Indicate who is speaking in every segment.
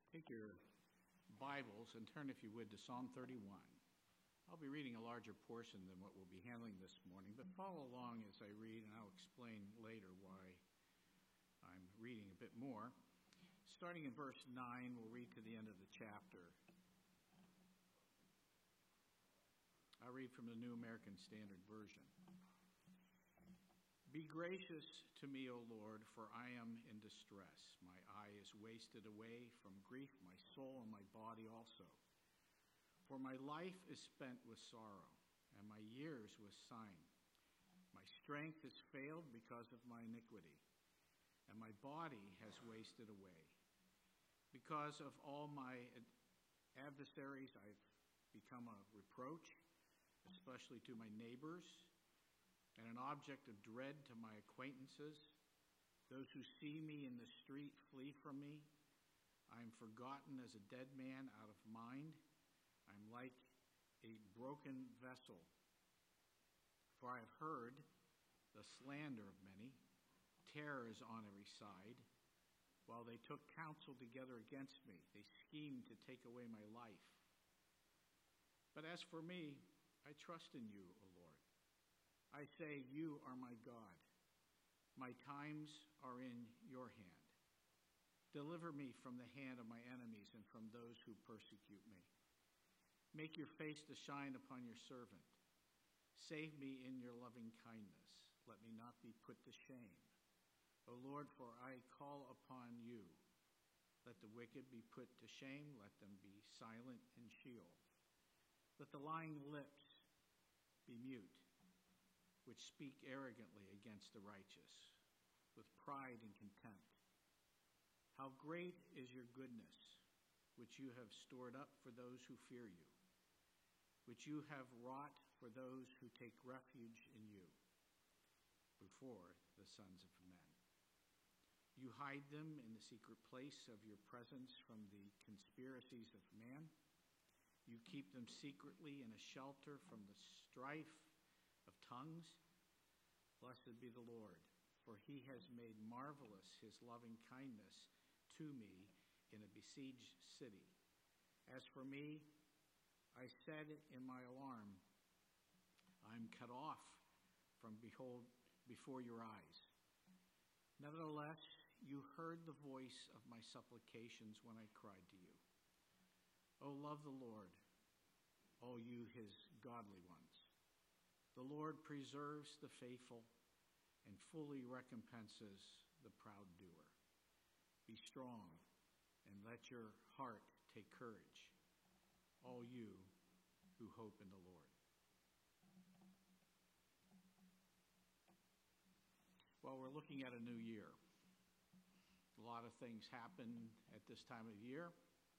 Speaker 1: Take your Bibles and turn, if you would, to Psalm 31. I'll be reading a larger portion than what we'll be handling this morning, but follow along as I read, and I'll explain later why I'm reading a bit more. Starting in verse 9, we'll read to the end of the chapter. I'll read from the New American Standard Version. Be gracious to me, O Lord, for I am in distress. My eye is wasted away from grief, my soul and my body also. For my life is spent with sorrow, and my years with sighing. My strength has failed because of my iniquity, and my body has wasted away. Because of all my adversaries, I've become a reproach, especially to my neighbors, and an object of dread to my acquaintances. Those who see me in the street flee from me. I am forgotten as a dead man out of mind. I am like a broken vessel. For I have heard the slander of many. Terror is on every side. While they took counsel together against me, they schemed to take away my life. But as for me, I trust in you, O Lord. I say, you are my God. My times are in your hand. Deliver me from the hand of my enemies and from those who persecute me. Make your face to shine upon your servant. Save me in your loving kindness. Let me not be put to shame. O Lord, for I call upon you. Let the wicked be put to shame. Let them be silent in Sheol. Let the lying lips be mute, which speak arrogantly against the righteous, with pride and contempt. How great is your goodness, which you have stored up for those who fear you, which you have wrought for those who take refuge in you, before the sons of men. You hide them in the secret place of your presence from the conspiracies of man. You keep them secretly in a shelter from the strife of tongues. Blessed be the Lord, for he has made marvelous his loving kindness to me in a besieged city. As for me, I said in my alarm, I'm cut off from before your eyes. Nevertheless, you heard the voice of my supplications when I cried to you. O love the Lord, all you his godly ones. The Lord preserves the faithful and fully recompenses the proud doer. Be strong and let your heart take courage, all you who hope in the Lord. Well, we're looking at a new year. A lot of things happen at this time of year.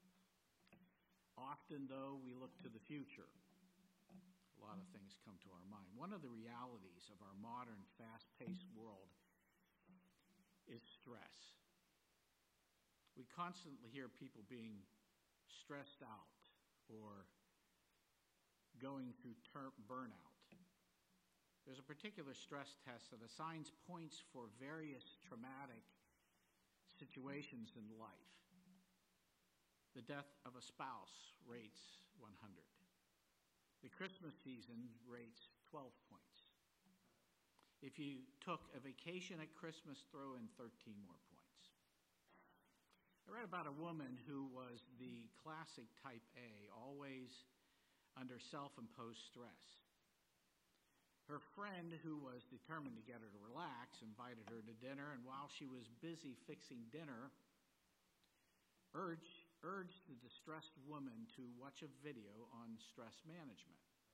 Speaker 1: Often, though, we look to the future. A lot of things come to our mind. One of the realities of our modern, fast-paced world is stress. We constantly hear people being stressed out or going through burnout. There's a particular stress test that assigns points for various traumatic situations in life. The death of a spouse rates 100. The Christmas season rates 12 points. If you took a vacation at Christmas, throw in 13 more points. I read about a woman who was the classic type A, always under self-imposed stress. Her friend, who was determined to get her to relax, invited her to dinner, and while she was busy fixing dinner, urged the distressed woman to watch a video on stress management.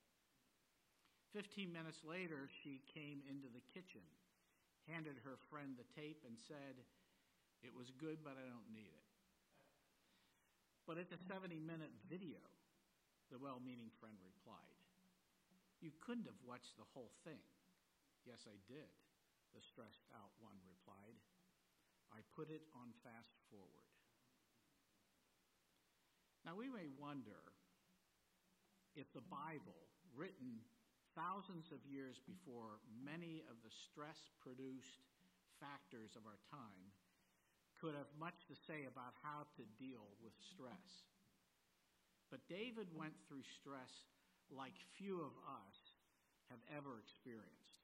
Speaker 1: 15 minutes later, she came into the kitchen, handed her friend the tape, and said, "It was good, but I don't need it." But at the 70-minute video, the well-meaning friend replied, "You couldn't have watched the whole thing." "Yes, I did," the stressed-out one replied. "I put it on fast forward." Now, we may wonder if the Bible, written thousands of years before many of the stress-produced factors of our time, could have much to say about how to deal with stress. But David went through stress like few of us have ever experienced.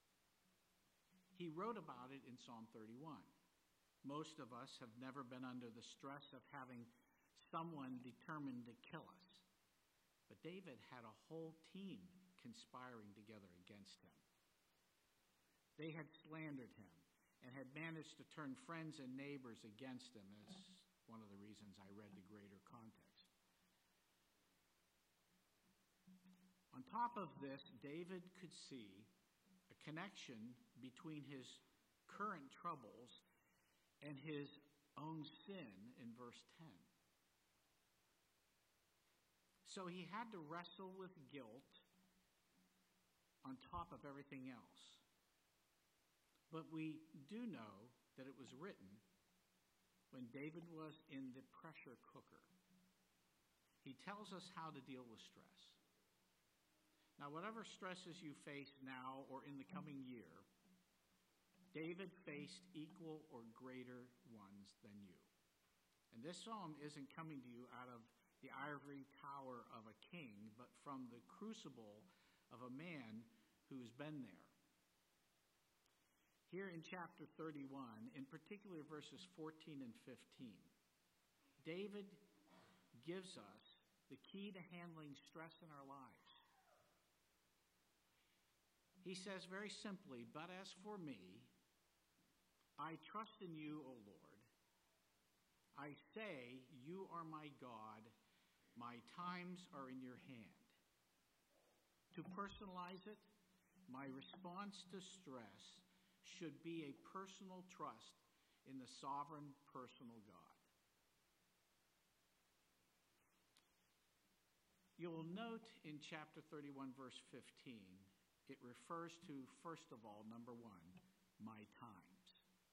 Speaker 1: He wrote about it in Psalm 31. Most of us have never been under the stress of having someone determined to kill us. But David had a whole team conspiring together against him. They had slandered him and had managed to turn friends and neighbors against him, as one of the reasons I read the greater context. On top of this, David could see a connection between his current troubles and his own sin in verse 10. So he had to wrestle with guilt on top of everything else. But we do know that it was written when David was in the pressure cooker. He tells us how to deal with stress. Now, whatever stresses you face now or in the coming year, David faced equal or greater ones than you. And this psalm isn't coming to you out of the ivory tower of a king, but from the crucible of a man who's been there. Here in chapter 31, in particular verses 14 and 15, David gives us the key to handling stress in our lives. He says very simply, "But as for me, I trust in you, O Lord. I say, you are my God. My times are in your hand." To personalize it, my response to stress should be a personal trust in the sovereign, personal God. You'll note in chapter 31, verse 15, it refers to, first of all, number one, my times,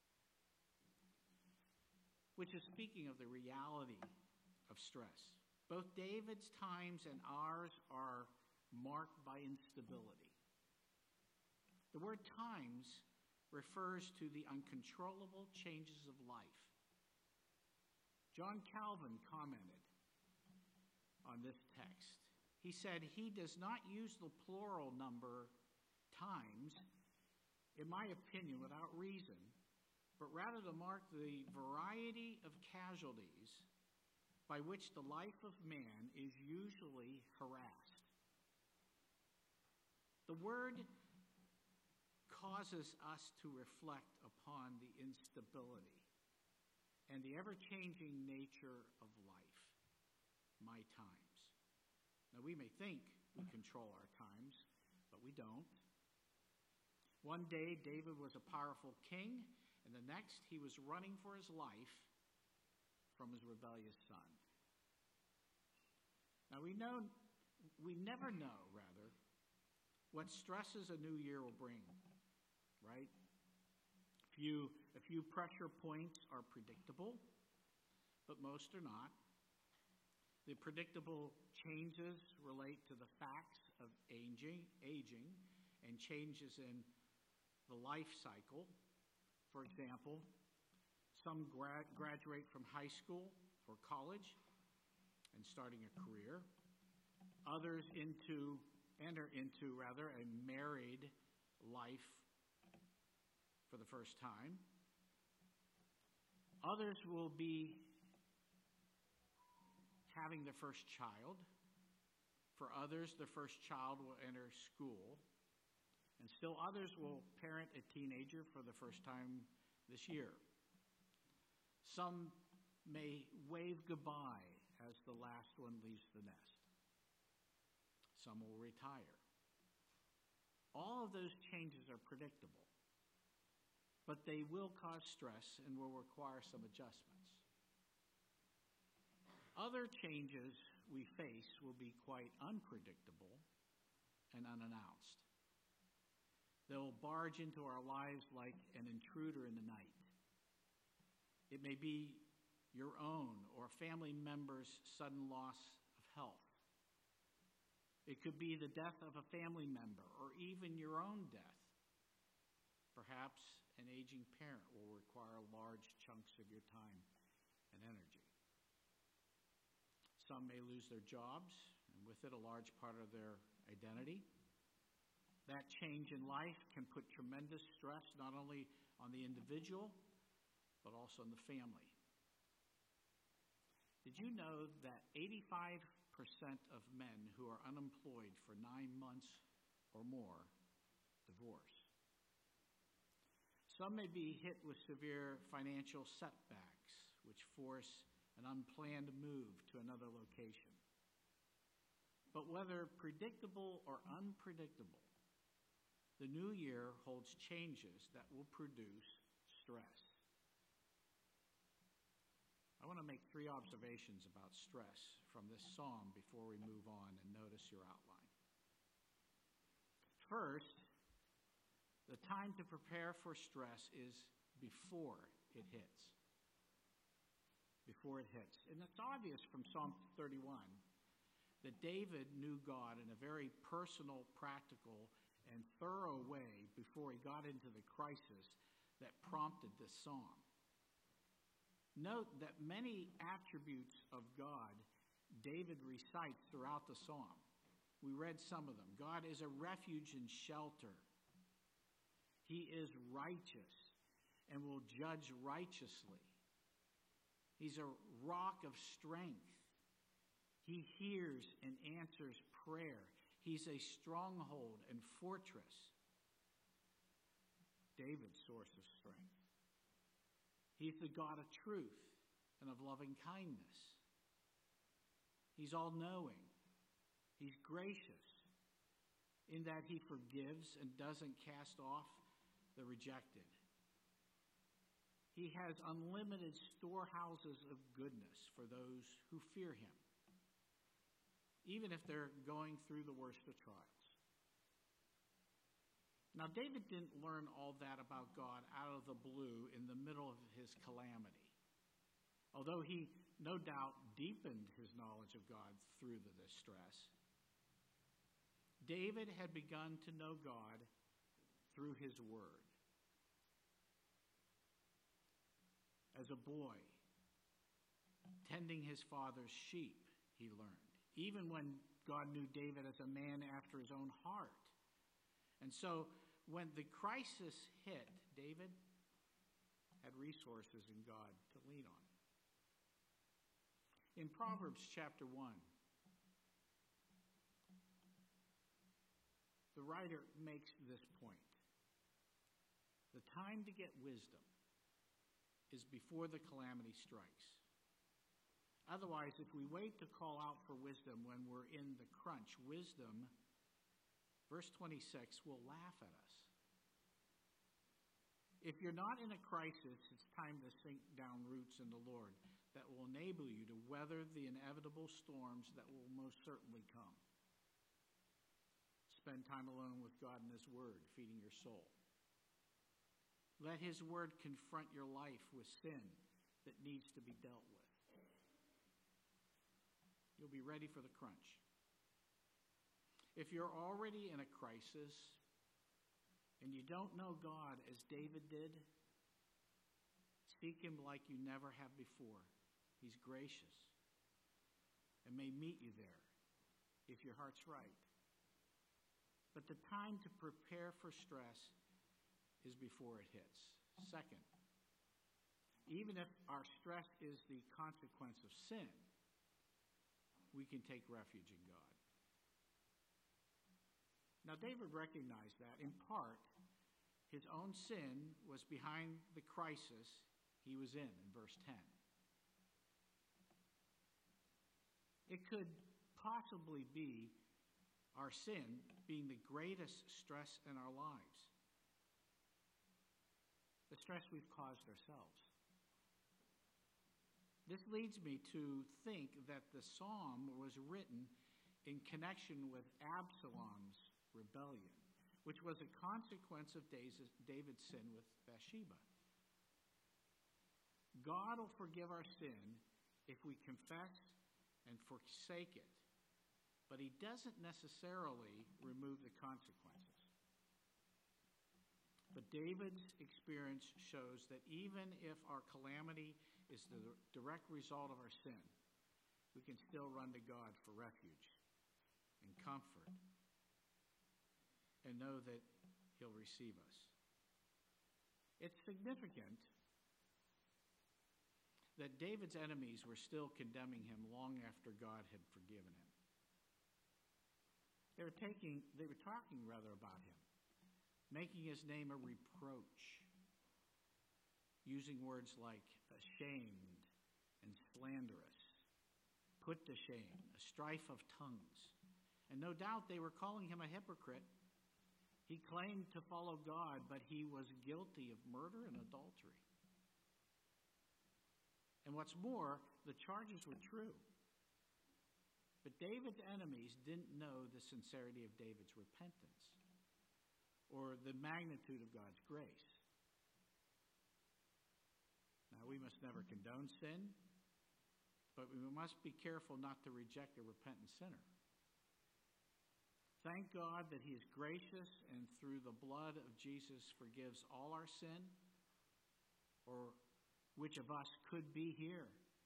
Speaker 1: which is speaking of the reality of stress. Both David's times and ours are marked by instability. The word times refers to the uncontrollable changes of life. John Calvin commented on this text. He said he does not use the plural number times, in my opinion, without reason, but rather to mark the variety of casualties by which the life of man is usually harassed. The word causes us to reflect upon the instability and the ever-changing nature of life, my times. Now, we may think we control our times, but we don't. One day, David was a powerful king, and the next, he was running for his life from his rebellious son. Now, we never know, what stresses a new year will bring, right? A few pressure points are predictable, but most are not. The predictable changes relate to the facts of aging and changes in the life cycle. For example, some graduate from high school or college and starting a career. Others enter into a married life for the first time. Others will be having their first child. For others, the first child will enter school. And still others will parent a teenager for the first time this year. Some may wave goodbye as the last one leaves the nest. Some will retire. All of those changes are predictable, but they will cause stress and will require some adjustments. Other changes we face will be quite unpredictable and unannounced. They'll barge into our lives like an intruder in the night. It may be your own or a family member's sudden loss of health. It could be the death of a family member or even your own death. Perhaps an aging parent will require large chunks of your time and energy. Some may lose their jobs, and with it a large part of their identity. That change in life can put tremendous stress not only on the individual, but also on the family. Did you know that 85% of men who are unemployed for 9 months or more divorce? Some may be hit with severe financial setbacks, which force an unplanned move to another location. But whether predictable or unpredictable, the new year holds changes that will produce stress. I want to make 3 observations about stress from this psalm before we move on, and notice your outline. First, the time to prepare for stress is before it hits. Before it hits. And it's obvious from Psalm 31 that David knew God in a very personal, practical, and thorough way before he got into the crisis that prompted this psalm. Note that many attributes of God David recites throughout the psalm. We read some of them. God is a refuge and shelter. He is righteous and will judge righteously. He's a rock of strength. He hears and answers prayer. He's a stronghold and fortress. David's source of strength. He's the God of truth and of loving kindness. He's all-knowing. He's gracious in that he forgives and doesn't cast off the rejected. He has unlimited storehouses of goodness for those who fear him, even if they're going through the worst of trials. Now, David didn't learn all that about God out of the blue in the middle of his calamity, although he no doubt deepened his knowledge of God through the distress. David had begun to know God through his word. As a boy, tending his father's sheep, he learned, even when God knew David as a man after his own heart. And so when the crisis hit, David had resources in God to lean on. In Proverbs chapter 1, the writer makes this point. The time to get wisdom is before the calamity strikes. Otherwise, if we wait to call out for wisdom when we're in the crunch, wisdom, verse 26, will laugh at us. If you're not in a crisis, it's time to sink down roots in the Lord that will enable you to weather the inevitable storms that will most certainly come. Spend time alone with God and his word, feeding your soul. Let his word confront your life with sin that needs to be dealt with. You'll be ready for the crunch. If you're already in a crisis and you don't know God as David did, seek him like you never have before. He's gracious and may meet you there if your heart's right. But the time to prepare for stress is before it hits. Second, even if our stress is the consequence of sin, we can take refuge in God. Now, David recognized that, in part, his own sin was behind the crisis he was in verse 10. It could possibly be our sin being the greatest stress in our lives. The stress we've caused ourselves. This leads me to think that the psalm was written in connection with Absalom's rebellion, which was a consequence of David's sin with Bathsheba. God will forgive our sin if we confess and forsake it, but he doesn't necessarily remove the consequences. But David's experience shows that even if our calamity is the direct result of our sin, we can still run to God for refuge and comfort and know that He'll receive us. It's significant that David's enemies were still condemning him long after God had forgiven him. They were talking about him, making his name a reproach, using words like ashamed and slanderous, put to shame, a strife of tongues. And no doubt they were calling him a hypocrite. He claimed to follow God, but he was guilty of murder and adultery. And what's more, the charges were true. But David's enemies didn't know the sincerity of David's repentance or the magnitude of God's grace. Now, we must never condone sin, but we must be careful not to reject a repentant sinner. Thank God that He is gracious and through the blood of Jesus forgives all our sin, or which of us could be here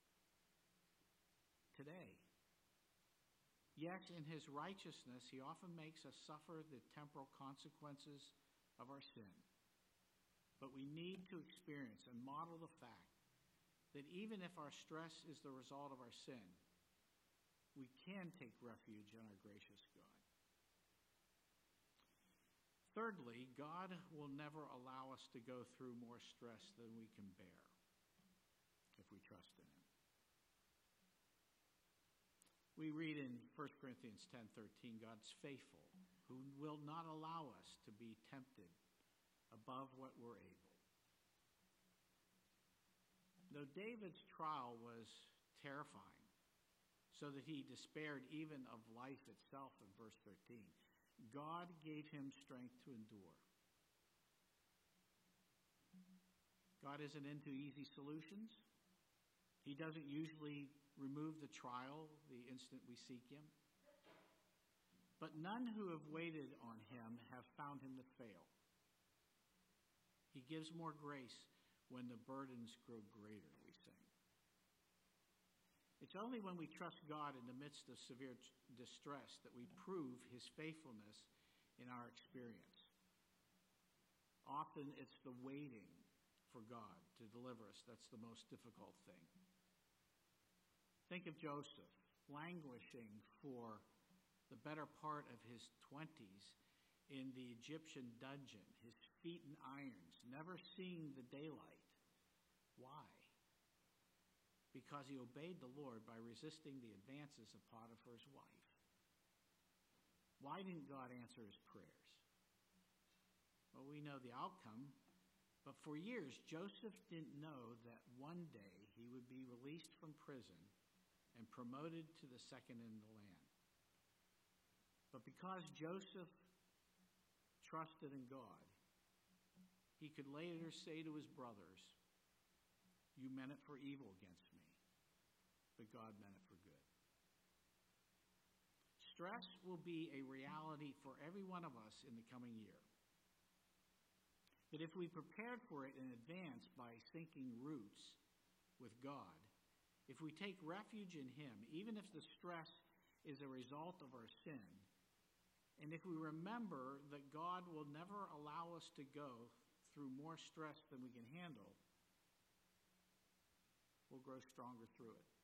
Speaker 1: today. Yes, in His righteousness, He often makes us suffer the temporal consequences of our sin. But we need to experience and model the fact that even if our stress is the result of our sin, we can take refuge in our gracious God. Thirdly, God will never allow us to go through more stress than we can bear if we trust in Him. We read in 1 Corinthians 10:13, God's faithful, who will not allow us to be tempted above what we're able. Though David's trial was terrifying, so that he despaired even of life itself in verse 13, God gave him strength to endure. God isn't into easy solutions. He doesn't usually remove the trial the instant we seek Him. But none who have waited on Him have found Him to fail. He gives more grace when the burdens grow greater, we sing. It's only when we trust God in the midst of severe distress that we prove His faithfulness in our experience. Often it's the waiting for God to deliver us that's the most difficult thing. Think of Joseph languishing for the better part of his 20s in the Egyptian dungeon, his feet in irons, never seeing the daylight. Why? Because he obeyed the Lord by resisting the advances of Potiphar's wife. Why didn't God answer his prayers? Well, we know the outcome, but for years, Joseph didn't know that one day he would be released from prison and promoted to the second in the land. But because Joseph trusted in God, he could later say to his brothers, "You meant it for evil against me, but God meant it for good." Stress will be a reality for every one of us in the coming year. But if we prepared for it in advance by sinking roots with God, if we take refuge in Him, even if the stress is a result of our sin, and if we remember that God will never allow us to go through more stress than we can handle, we'll grow stronger through it.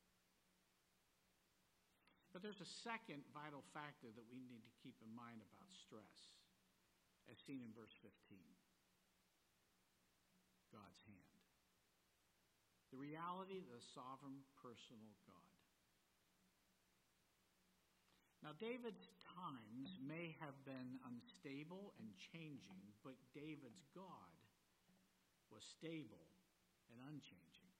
Speaker 1: But there's a second vital factor that we need to keep in mind about stress, as seen in verse 15. God's hand. The reality of the sovereign, personal God. Now, David's times may have been unstable and changing, but David's God was stable and unchanging.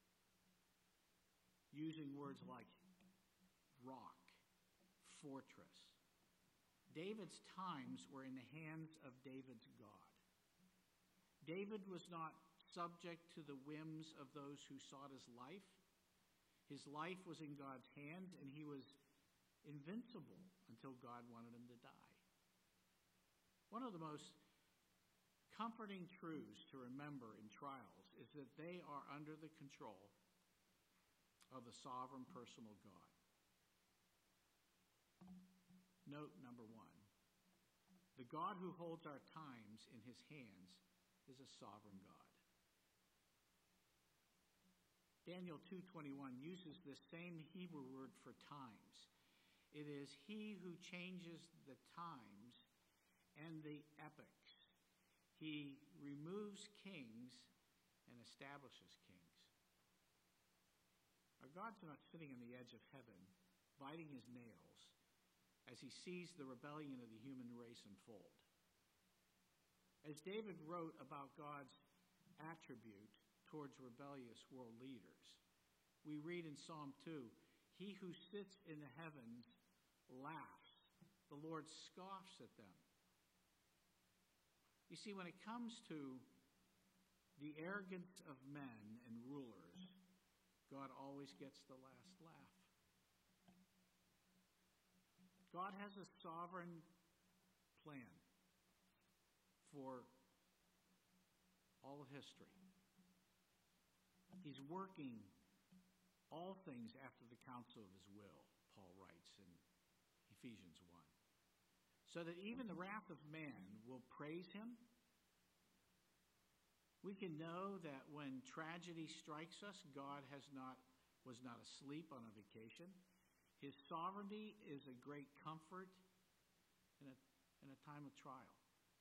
Speaker 1: Using words like rock, fortress. David's times were in the hands of David's God. David was not subject to the whims of those who sought his life. His life was in God's hands, and he was invincible until God wanted him to die. One of the most comforting truths to remember in trials is that they are under the control of the sovereign personal God. Note number one, the God who holds our times in his hands is a sovereign God. Daniel 2:21 uses the same Hebrew word for times. It is he who changes the times and the epochs. He removes kings and establishes kings. Our God's not sitting on the edge of heaven, biting his nails, as he sees the rebellion of the human race unfold. As David wrote about God's attribute towards rebellious world leaders, we read in Psalm 2, he who sits in the heavens laughs. The Lord scoffs at them. You see, when it comes to the arrogance of men and rulers, God always gets the last laugh. God has a sovereign plan for all of history. He's working all things after the counsel of his will, Paul writes in Ephesians 1, so that even the wrath of man will praise him. We can know that when tragedy strikes us, God was not asleep on a vacation. His sovereignty is a great comfort in a time of trial.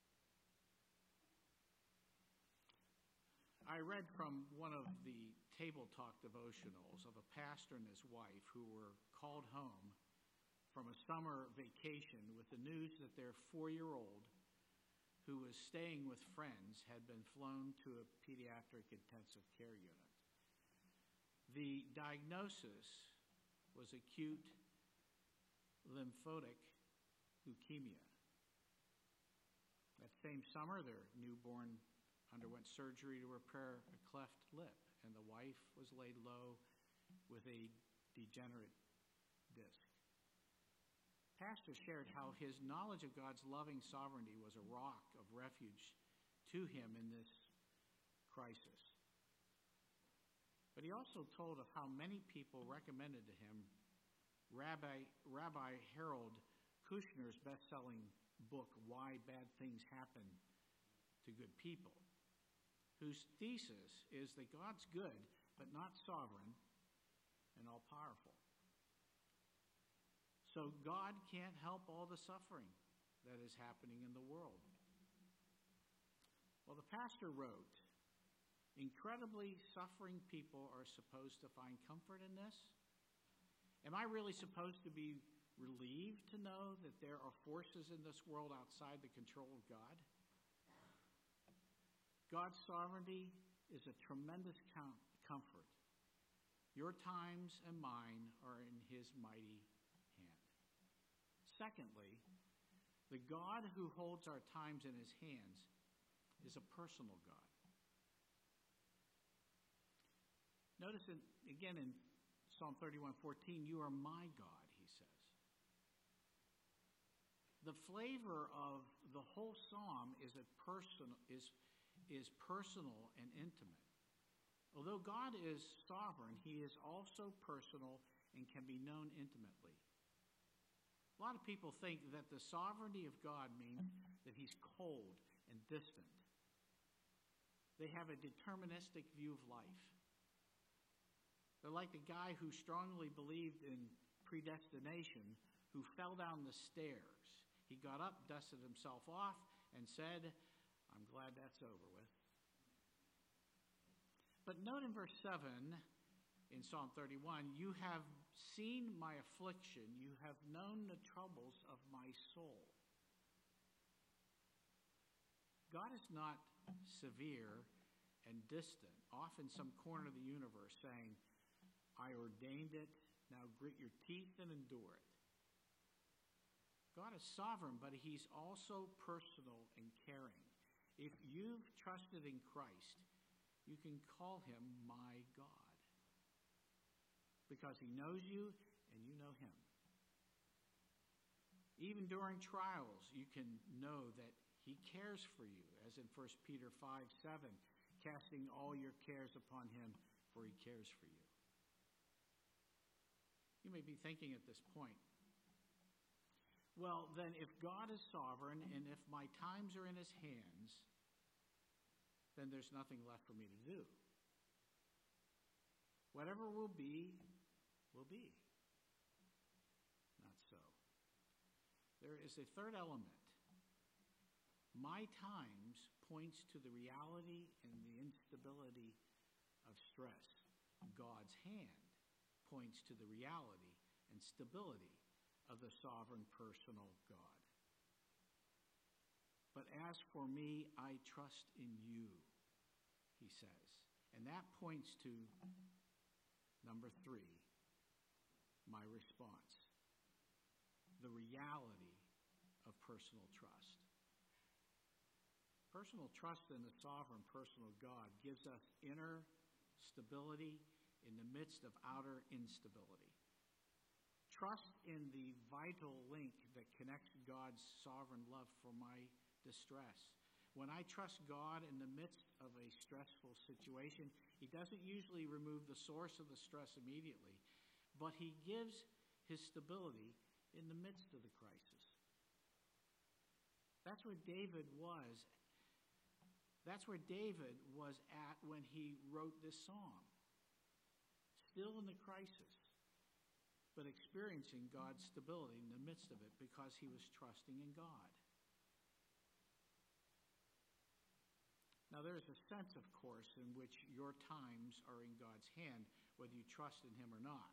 Speaker 1: I read from one of the Table Talk devotionals of a pastor and his wife who were called home from a summer vacation with the news that their 4-year-old, who was staying with friends, had been flown to a pediatric intensive care unit. The diagnosis was acute lymphotic leukemia. That same summer, their newborn underwent surgery to repair a cleft lip, and the wife was laid low with a degenerate disc. Pastor shared how his knowledge of God's loving sovereignty was a rock of refuge to him in this crisis. But he also told of how many people recommended to him Rabbi Harold Kushner's best-selling book, Why Bad Things Happen to Good People, whose thesis is that God's good, but not sovereign and all-powerful. So God can't help all the suffering that is happening in the world. Well, the pastor wrote, incredibly suffering people are supposed to find comfort in this. Am I really supposed to be relieved to know that there are forces in this world outside the control of God? God's sovereignty is a tremendous comfort. Your times and mine are in his mighty hand. Secondly, the God who holds our times in his hands is a personal God. Notice again in Psalm 31:14, you are my God, he says. The flavor of the whole psalm is personal and intimate. Although God is sovereign, he is also personal and can be known intimately. A lot of people think that the sovereignty of God means that he's cold and distant. They have a deterministic view of life. They're like the guy who strongly believed in predestination, who fell down the stairs. He got up, dusted himself off, and said, I'm glad that's over with. But note in verse 7 in Psalm 31, you have seen my affliction, you have known the troubles of my soul. God is not severe and distant, off in some corner of the universe saying, I ordained it, now grit your teeth and endure it. God is sovereign, but he's also personal and caring. If you've trusted in Christ, you can call him my God, because he knows you and you know him. Even during trials, you can know that He cares for you, as in 1 Peter 5:7, casting all your cares upon him, for he cares for you. You may be thinking at this point, well, then if God is sovereign and if my times are in his hands, then there's nothing left for me to do. Whatever will be, will be. Not so. There is a third element. My times points to the reality and the instability of stress. God's hand points to the reality and stability of the sovereign personal God. But as for me, I trust in you, he says. And that points to number 3, my response. The reality of personal trust. Personal trust in the sovereign personal God gives us inner stability in the midst of outer instability. Trust in the vital link that connects God's sovereign love for my distress. When I trust God in the midst of a stressful situation, he doesn't usually remove the source of the stress immediately, but he gives his stability in the midst of the crisis. That's where David was. That's where David was at when he wrote this song. Still in the crisis, but experiencing God's stability in the midst of it because he was trusting in God. Now, there's a sense, of course, in which your times are in God's hand, whether you trust in him or not.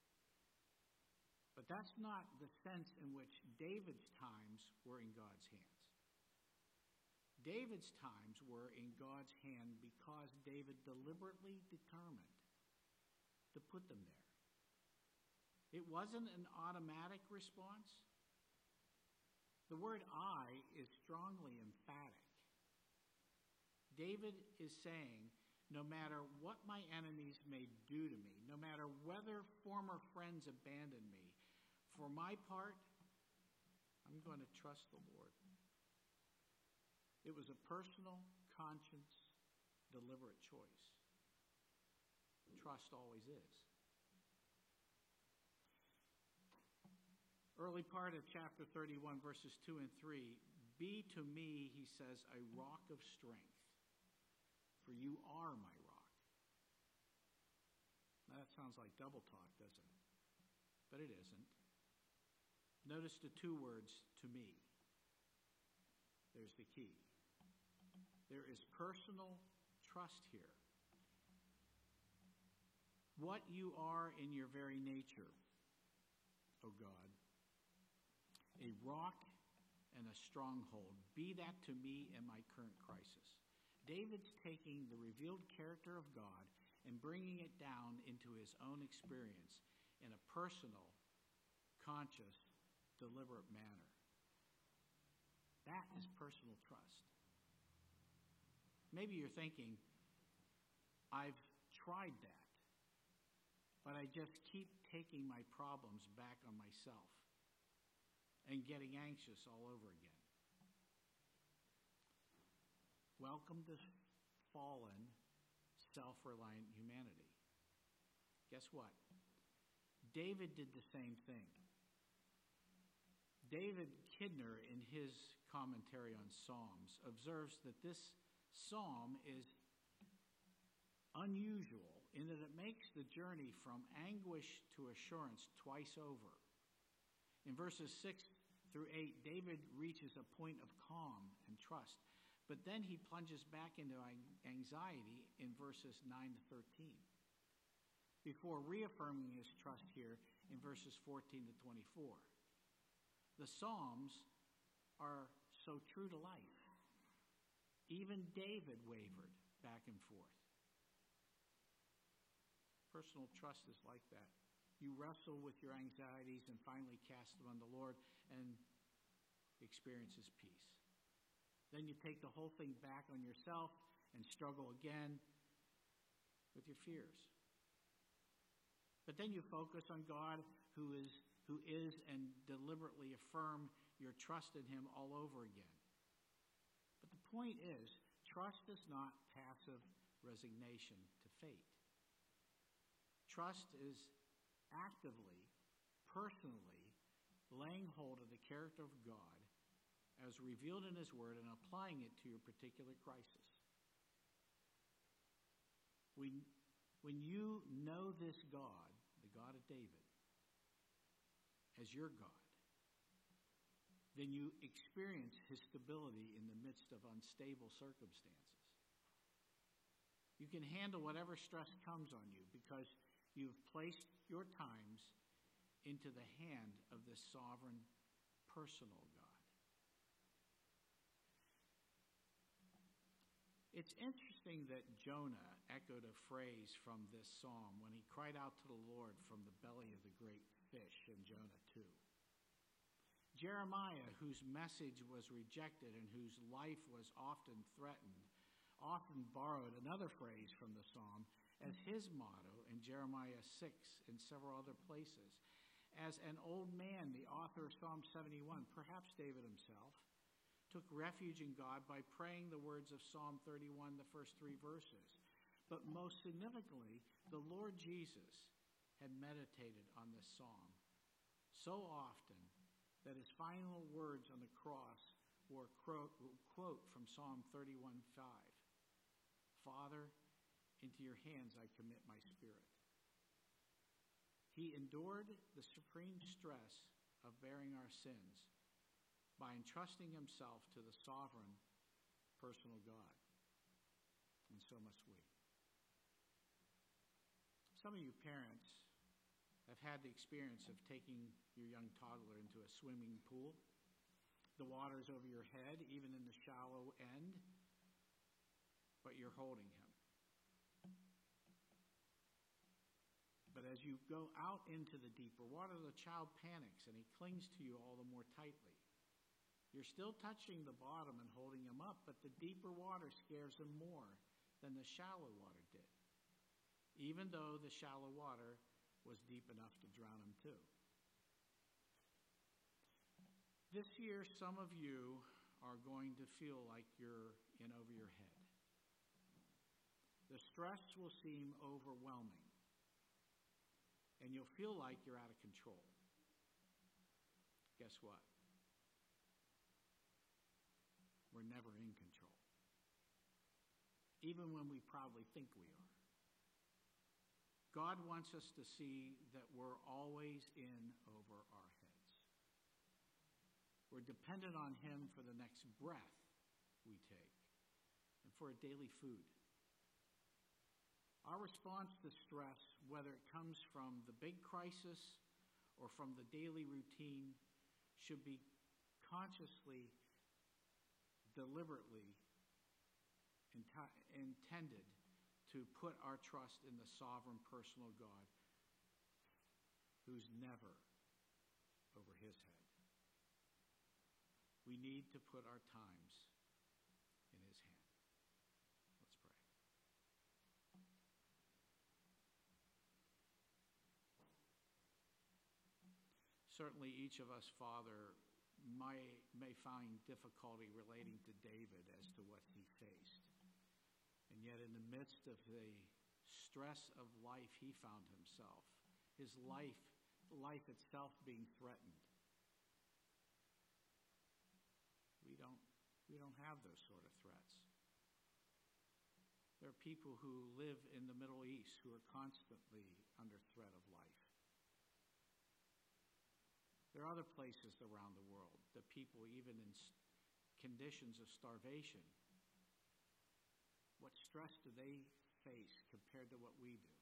Speaker 1: But that's not the sense in which David's times were in God's hands. David's times were in God's hand because David deliberately determined to put them there. It wasn't an automatic response. The word I is strongly emphatic. David is saying, no matter what my enemies may do to me, no matter whether former friends abandon me, for my part, I'm going to trust the Lord. It was a personal, conscious, deliberate choice. Trust always is. Early part of chapter 31, verses 2 and 3, be to me, he says, a rock of strength, for you are my rock. Now that sounds like double talk, doesn't it? But it isn't. Notice the 2 words, to me. There's the key. There is personal trust here. What you are in your very nature, O God, a rock and a stronghold, be that to me in my current crisis. David's taking the revealed character of God and bringing it down into his own experience in a personal, conscious, deliberate manner. That is personal trust. Maybe you're thinking, I've tried that, but I just keep taking my problems back on myself and getting anxious all over again. Welcome to fallen, self-reliant humanity. Guess what? David did the same thing. David Kidner, in his commentary on Psalms, observes that this psalm is unusual in that it makes the journey from anguish to assurance twice over. In verses 6 through 8, David reaches a point of calm and trust, but then he plunges back into anxiety in verses 9 to 13, before reaffirming his trust here in verses 14 to 24. The Psalms are so true to life. Even David wavered back and forth. Personal trust is like that. You wrestle with your anxieties and finally cast them on the Lord and experience his peace. Then you take the whole thing back on yourself and struggle again with your fears. But then you focus on God who is and deliberately affirm your trust in him all over again. point is, trust is not passive resignation to fate. Trust is actively, personally, laying hold of the character of God as revealed in His Word and applying it to your particular crisis. When you know this God, the God of David, as your God, then you experience His stability in the midst of unstable circumstances. You can handle whatever stress comes on you because you've placed your times into the hand of this sovereign, personal God. It's interesting that Jonah echoed a phrase from this psalm when he cried out to the Lord from the belly of the great fish in Jonah 2. Jeremiah, whose message was rejected and whose life was often threatened, often borrowed another phrase from the psalm as his motto in Jeremiah 6 and several other places. As an old man, the author of Psalm 71, perhaps David himself, took refuge in God by praying the words of Psalm 31, the first 3 verses. But most significantly, the Lord Jesus had meditated on this psalm so often that his final words on the cross were a quote from Psalm 31:5. Father, into your hands I commit my spirit. He endured the supreme stress of bearing our sins by entrusting himself to the sovereign, personal God. And so must we. Some of you parents have had the experience of taking your young toddler into a swimming pool. The water's over your head, even in the shallow end, but you're holding him. But as you go out into the deeper water, the child panics and he clings to you all the more tightly. You're still touching the bottom and holding him up, but the deeper water scares him more than the shallow water did, even though the shallow water was deep enough to drown him too. This year, some of you are going to feel like you're in over your head. The stress will seem overwhelming, and you'll feel like you're out of control. Guess what? We're never in control, even when we probably think we are. God wants us to see that we're always in over our heads. We're dependent on Him for the next breath we take and for a daily food. Our response to stress, whether it comes from the big crisis or from the daily routine, should be consciously, deliberately intended to put our trust in the sovereign, personal God who's never over his head. We need to put our times in his hand. Let's pray. Certainly each of us, Father, may find difficulty relating to David as to what he faced. And yet in the midst of the stress of life he found himself, his life itself being threatened. We don't have those sort of threats. There are people who live in the Middle East who are constantly under threat of life. There are other places around the world that people, even in conditions of starvation, what stress do they face compared to what we do?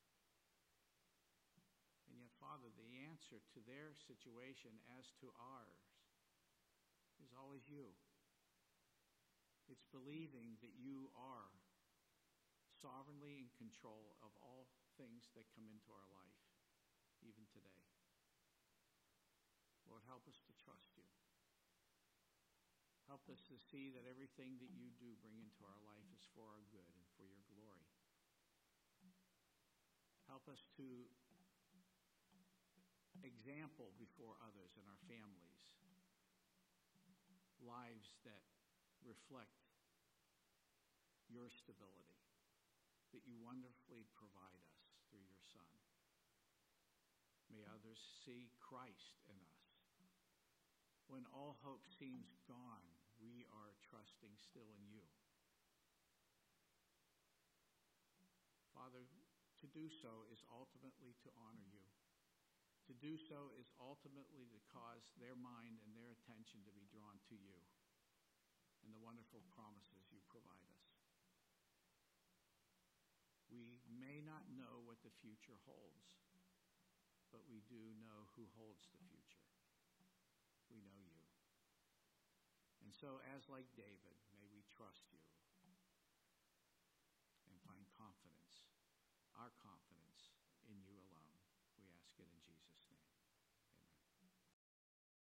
Speaker 1: And yet, Father, the answer to their situation as to ours is always you. It's believing that you are sovereignly in control of all things that come into our life, even today. Lord, help us to trust you. Help us to see that everything that you do bring into our life is for our good and for your glory. Help us to example before others in our families lives that reflect your stability, that you wonderfully provide us through your Son. May others see Christ in us. When all hope seems gone, we are trusting still in you. Father, to do so is ultimately to honor you. To do so is ultimately to cause their mind and their attention to be drawn to you and the wonderful promises you provide us. We may not know what the future holds, but we do know who holds the future. We know you. And so, as like David, may we trust you and find confidence, our confidence,